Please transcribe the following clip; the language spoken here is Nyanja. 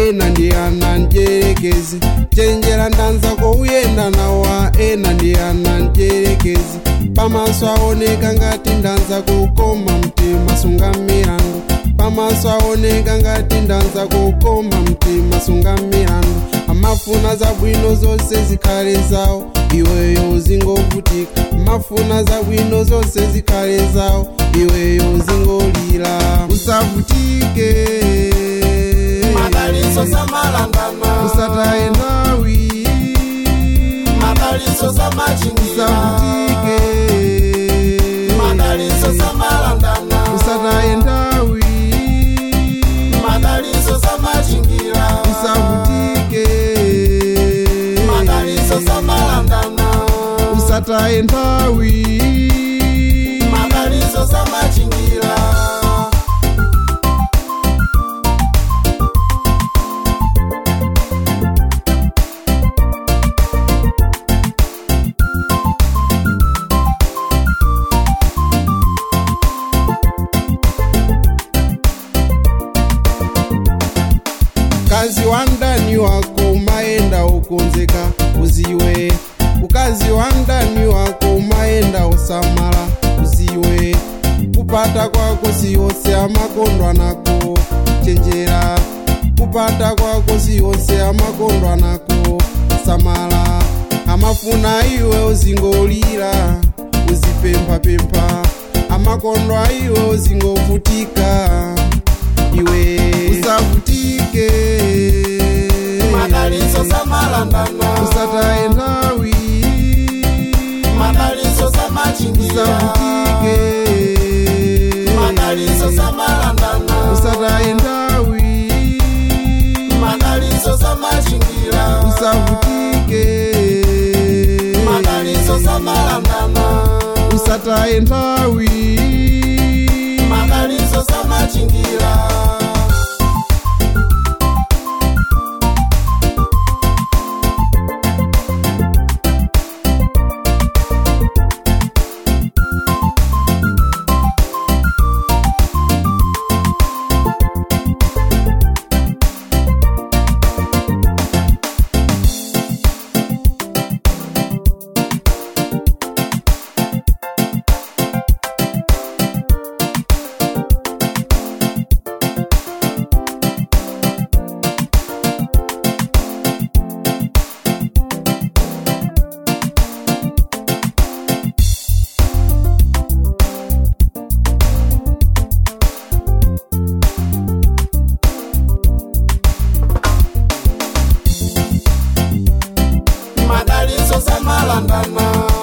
ena ndi ana njerekezi. Chenjera ndanzako uyenda nawa ena ndi ana njerekezi. Pamaso aoneka ngati ndanzako koma mtima sunga milandu. Pamaso aoneka ngati ndanzako koma mtima sunga milandu. Amafuna zabwino zonse zikhale zawo, iweyo uzingovutika. Amafuna zabwino zonse zikhale zawo, iweyo uzingolira. Usavutike, madaliso samalandana, usataye nthawi, madaliso samachingira. usavutike, madaliso samalandana, usataye nthawi, madaliso samachingira. usavutike, madaliso samalandana, usataye nthawi, madaliso samachingira. Ukazi wa ndani wako umaenda ukonzeka uziwe. Ukazi wa ndani wako umaenda usamala uziwe. Kupata kwako siyose amakondwa nako, chenjera. Kupata kwako siyose amakondwa nako, samala. Amafuna iwe uzingolira, uzipempha. Amakondwa iwe uzingovutika, iwe usavutike. Madaliso samalandana, usataye nthawi, madaliso samachingira. usavutike. Madaliso samalandana, usataye nthawi, madaliso samachingira. usavutike. Madaliso samalandana, usataye nthawi, madaliso samachingira. Madaliso samalandana,